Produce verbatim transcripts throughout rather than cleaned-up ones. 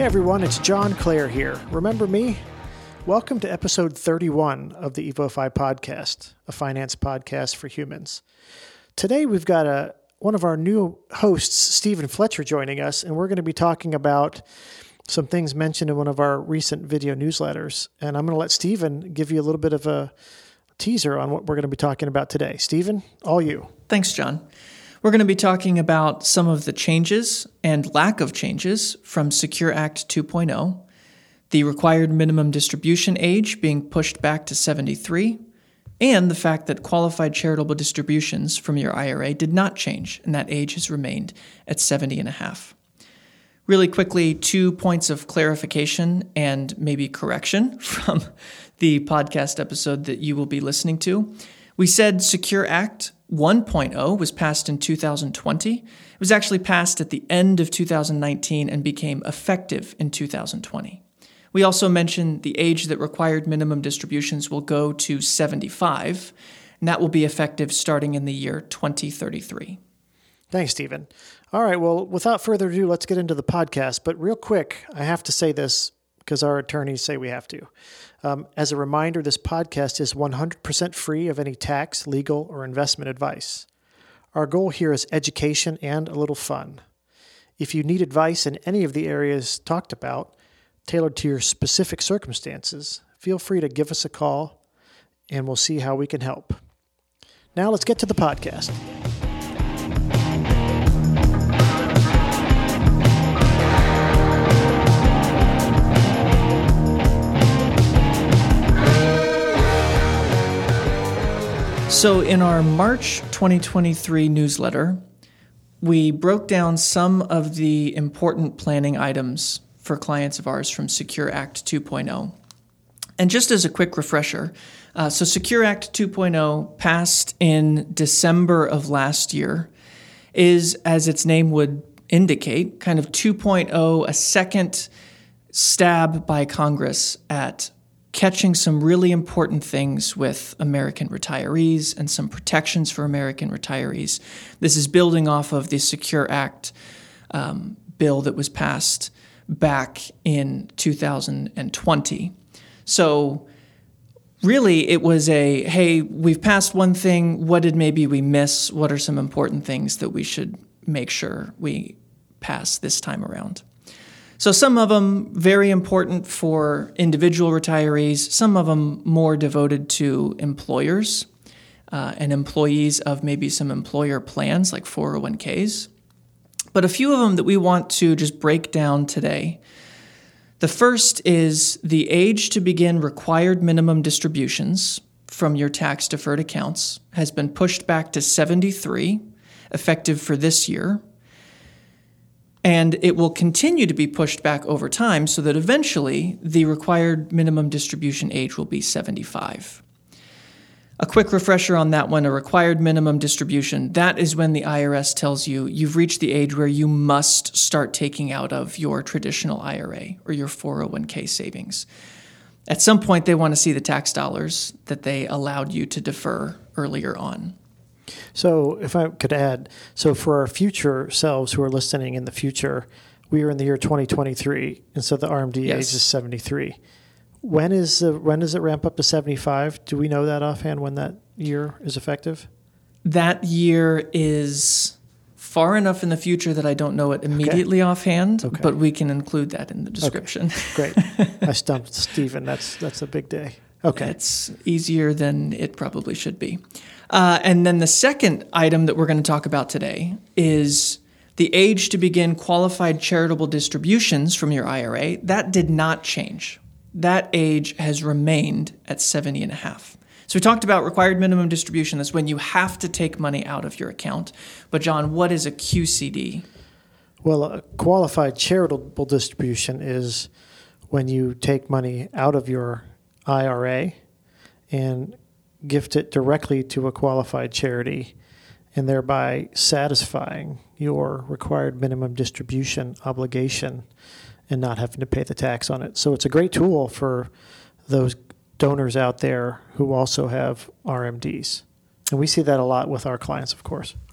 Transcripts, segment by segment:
everyone, it's John Clare here. Remember me? Welcome to episode thirty-one of the EvoFi podcast, a finance podcast for humans. Today we've got a one of our new hosts, Stephen Fletcher, joining us, and we're going to be talking about some things mentioned in one of our recent video newsletters. And I'm going to let Stephen give you a little bit of a teaser on what we're going to be talking about today. Stephen, all you. Thanks, John. We're going to be talking about some of the changes and lack of changes from Secure Act two point oh, the required minimum distribution age being pushed back to seventy-three, and the fact that qualified charitable distributions from your I R A did not change, and that age has remained at seventy and a half. Really quickly, two points of clarification and maybe correction from the podcast episode that you will be listening to. We said Secure Act one point oh was passed in two thousand twenty. It was actually passed at the end of two thousand nineteen and became effective in two thousand twenty. We also mentioned the age that required minimum distributions will go to seventy-five, and that will be effective starting in the year twenty thirty-three. Thanks, Stephen. All right, well, without further ado, let's get into the podcast. But real quick, I have to say this because our attorneys say we have to. Um, as a reminder, this podcast is one hundred percent free of any tax, legal, or investment advice. Our goal here is education and a little fun. If you need advice in any of the areas talked about, tailored to your specific circumstances, feel free to give us a call, and we'll see how we can help. Now let's get to the podcast. So in our March twenty twenty-three newsletter, we broke down some of the important planning items for clients of ours from Secure Act two point oh. And just as a quick refresher, uh, so Secure Act two point oh passed in December of last year, is, as its name would indicate, kind of two point oh, a second stab by Congress at catching some really important things with American retirees and some protections for American retirees. This is building off of the Secure Act um, bill that was passed back in two thousand twenty. So really it was a, hey, we've passed one thing, what did maybe we miss? What are some important things that we should make sure we pass this time around? So some of them very important for individual retirees, some of them more devoted to employers uh, and employees of maybe some employer plans like four oh one k's. But a few of them that we want to just break down today. The first is the age to begin required minimum distributions from your tax-deferred accounts has been pushed back to seventy-three, effective for this year. And it will continue to be pushed back over time so that eventually the required minimum distribution age will be seventy-five. A quick refresher on that one, a required minimum distribution, that is when the I R S tells you you've reached the age where you must start taking out of your traditional I R A or your four oh one k savings. At some point, they want to see the tax dollars that they allowed you to defer earlier on. So if I could add, so for our future selves who are listening in the future, we are in the year twenty twenty-three, and so the R M D yes. age is seventy-three. When is uh, when does it ramp up to seventy-five? Do we know that offhand when that year is effective? That year is far enough in the future that I don't know it immediately okay. offhand, okay. but we can include that in the description. Okay. Great. I stumped Stephen. That's that's a big day. Okay. It's easier than it probably should be. Uh, and then the second item that we're going to talk about today is the age to begin qualified charitable distributions from your I R A. That did not change. That age has remained at seventy and a half. So we talked about required minimum distribution. That's when you have to take money out of your account. But John, what is a Q C D? Well, a qualified charitable distribution is when you take money out of your I R A and gift it directly to a qualified charity and thereby satisfying your required minimum distribution obligation and not having to pay the tax on it. So it's a great tool for those donors out there who also have R M Ds. And we see that a lot with our clients, of course. Yeah.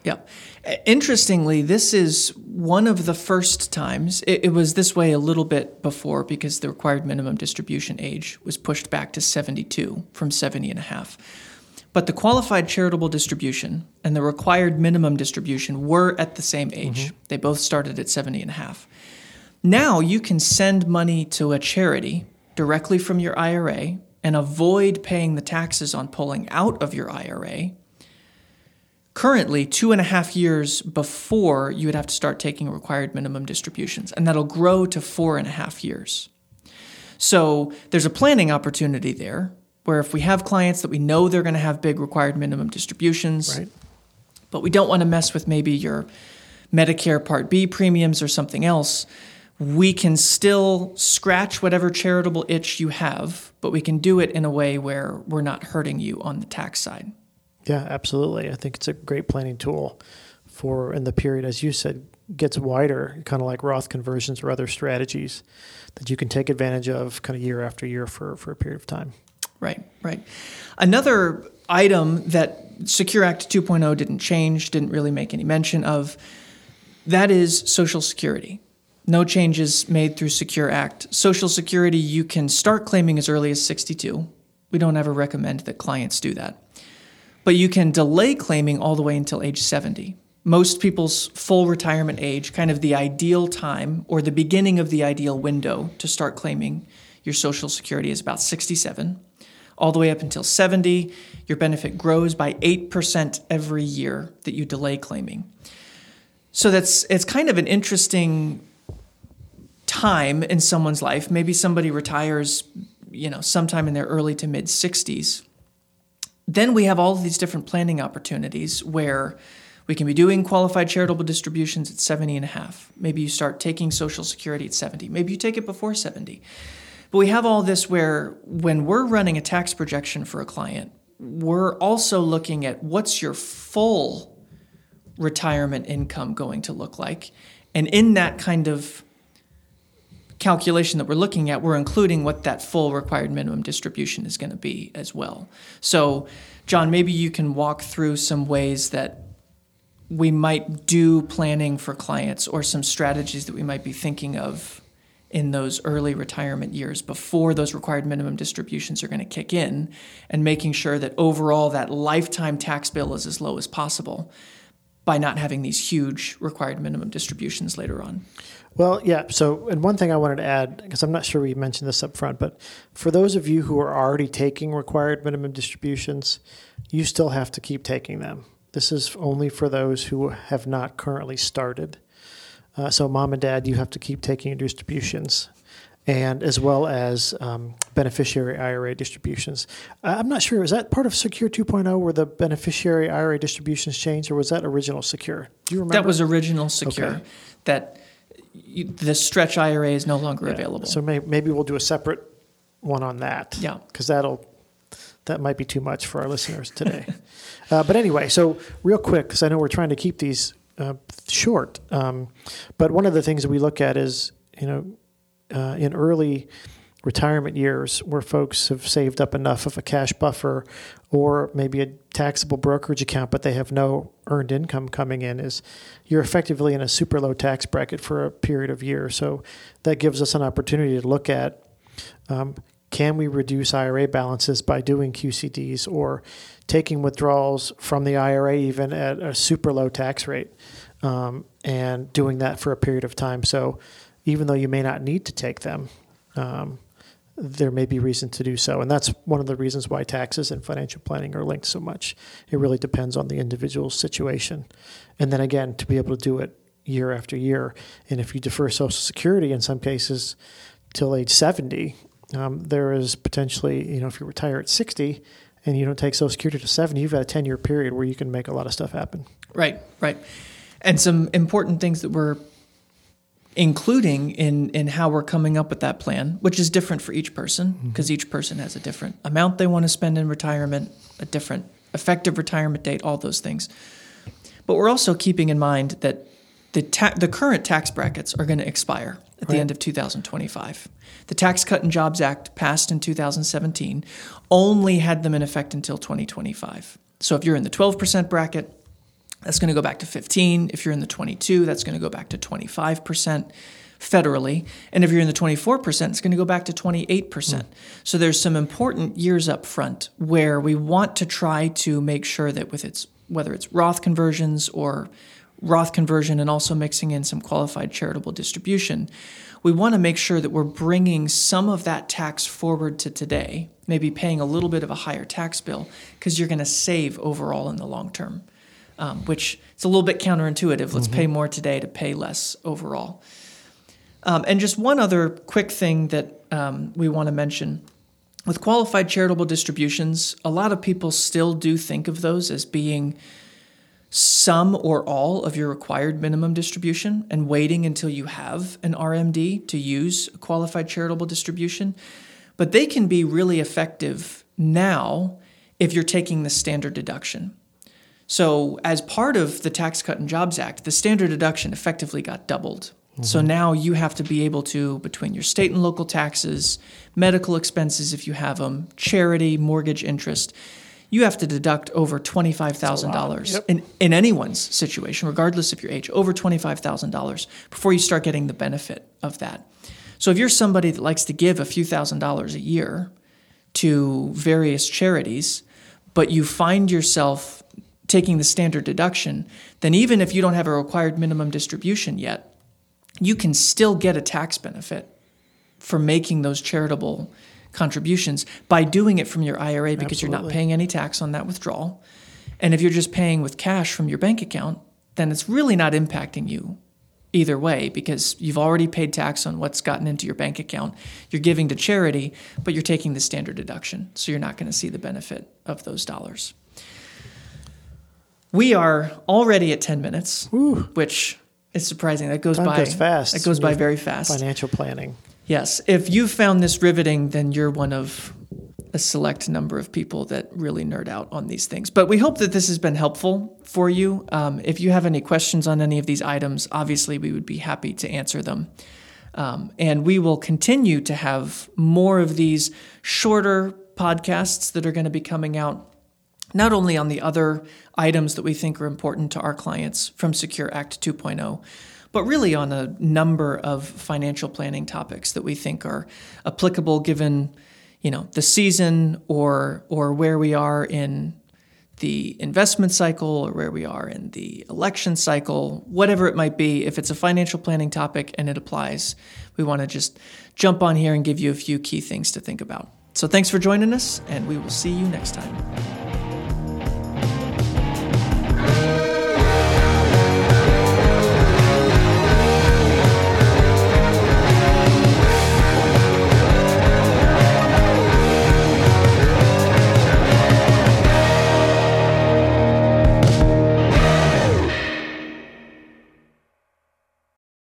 Yeah. Interestingly, this is one of the first times, it, it was this way a little bit before because the required minimum distribution age was pushed back to seventy-two from seventy and a half. But the qualified charitable distribution and the required minimum distribution were at the same age. Mm-hmm. They both started at seventy and a half. Now you can send money to a charity directly from your I R A and avoid paying the taxes on pulling out of your I R A. Currently, two and a half years before you would have to start taking required minimum distributions, and that'll grow to four and a half years. So there's a planning opportunity there, where if we have clients that we know they're going to have big required minimum distributions, right, but we don't want to mess with maybe your Medicare Part B premiums or something else, we can still scratch whatever charitable itch you have, but we can do it in a way where we're not hurting you on the tax side. Yeah, absolutely. I think it's a great planning tool for, in the period, as you said, gets wider, kind of like Roth conversions or other strategies that you can take advantage of kind of year after year for, for a period of time. Right, right. Another item that Secure Act two point oh didn't change, didn't really make any mention of, that is Social Security. No changes made through Secure Act. Social Security, you can start claiming as early as sixty-two. We don't ever recommend that clients do that. But you can delay claiming all the way until age seventy. Most people's full retirement age, kind of the ideal time or the beginning of the ideal window to start claiming your Social Security is about sixty-seven. All the way up until seventy, your benefit grows by eight percent every year that you delay claiming. So that's it's kind of an interesting time in someone's life. Maybe somebody retires, you know, sometime in their early to mid sixties. Then we have all of these different planning opportunities where we can be doing qualified charitable distributions at seventy and a half. Maybe you start taking Social Security at seventy. Maybe you take it before seventy. But we have all this where when we're running a tax projection for a client, we're also looking at what's your full retirement income going to look like. And in that kind of calculation that we're looking at, we're including what that full required minimum distribution is going to be as well. So, John, maybe you can walk through some ways that we might do planning for clients or some strategies that we might be thinking of in those early retirement years before those required minimum distributions are going to kick in, and making sure that overall that lifetime tax bill is as low as possible by not having these huge required minimum distributions later on. Well, yeah. So, and one thing I wanted to add, because I'm not sure we mentioned this up front, but for those of you who are already taking required minimum distributions, you still have to keep taking them. This is only for those who have not currently started. Uh, so, mom and dad, you have to keep taking your distributions, and as well as um, beneficiary I R A distributions. I'm not sure, is that part of Secure two point oh where the beneficiary I R A distributions changed, or was that original Secure? Do you remember? That was original Secure. Okay. That you, the stretch I R A is no longer yeah. available. So may, maybe we'll do a separate one on that. Yeah. Because that'll that might be too much for our listeners today. uh, but anyway, so real quick, because I know we're trying to keep these uh, short. Um, but one of the things that we look at is, you know, uh, in early retirement years where folks have saved up enough of a cash buffer or maybe a taxable brokerage account, but they have no earned income coming in, is you're effectively in a super low tax bracket for a period of years. So that gives us an opportunity to look at, um, can we reduce I R A balances by doing Q C Ds or taking withdrawals from the I R A even at a super low tax rate, um, and doing that for a period of time. So even though you may not need to take them, um, there may be reason to do so. And that's one of the reasons why taxes and financial planning are linked so much. It really depends on the individual's situation. And then again, to be able to do it year after year. And if you defer Social Security in some cases till age seventy, um, there is potentially, you know, if you retire at sixty and you don't take Social Security to seventy, you've got a ten-year period where you can make a lot of stuff happen. Right, right. And some important things that we're including in, in how we're coming up with that plan, which is different for each person, because mm-hmm. each person has a different amount they want to spend in retirement, a different effective retirement date, all those things. But we're also keeping in mind that the ta- the current tax brackets are going to expire at the right. end of two thousand twenty-five. The Tax Cut and Jobs Act, passed in two thousand seventeen, only had them in effect until twenty twenty-five. So if you're in the twelve percent bracket, That's going to go back to fifteen. If you're in the twenty-two, that's going to go back to twenty-five percent federally. And if you're in the twenty-four percent, it's going to go back to twenty-eight percent. Mm. So there's some important years up front where we want to try to make sure that with its, whether it's Roth conversions or Roth conversion and also mixing in some qualified charitable distribution, we want to make sure that we're bringing some of that tax forward to today, maybe paying a little bit of a higher tax bill because you're going to save overall in the long term, um, which it's a little bit counterintuitive. Let's mm-hmm. pay more today to pay less overall. Um, and just one other quick thing that um, we want to mention. With qualified charitable distributions, a lot of people still do think of those as being some or all of your required minimum distribution and waiting until you have an R M D to use a qualified charitable distribution. But they can be really effective now if you're taking the standard deduction. So as part of the Tax Cut and Jobs Act, the standard deduction effectively got doubled. Mm-hmm. So now you have to be able to, between your state and local taxes, medical expenses if you have them, charity, mortgage interest, you have to deduct over twenty-five thousand dollars yep. in, in anyone's situation, regardless of your age, over twenty-five thousand dollars before you start getting the benefit of that. So if you're somebody that likes to give a few thousand dollars a year to various charities, but you find yourself taking the standard deduction, then even if you don't have a required minimum distribution yet, you can still get a tax benefit for making those charitable contributions by doing it from your I R A because Absolutely. You're not paying any tax on that withdrawal. And if you're just paying with cash from your bank account, then it's really not impacting you either way because you've already paid tax on what's gotten into your bank account. You're giving to charity, but you're taking the standard deduction, so you're not going to see the benefit of those dollars. We are already at ten minutes, Ooh. Which is surprising. That goes Time by goes fast. That goes by very fast. Financial planning. Yes. If you found this riveting, then you're one of a select number of people that really nerd out on these things. But we hope that this has been helpful for you. Um, if you have any questions on any of these items, obviously we would be happy to answer them. Um, and we will continue to have more of these shorter podcasts that are going to be coming out, not only on the other items that we think are important to our clients from Secure Act two point oh, but really on a number of financial planning topics that we think are applicable given, you know, the season or or where we are in the investment cycle or where we are in the election cycle, whatever it might be. If it's a financial planning topic and it applies, we want to just jump on here and give you a few key things to think about. So thanks for joining us, and we will see you next time.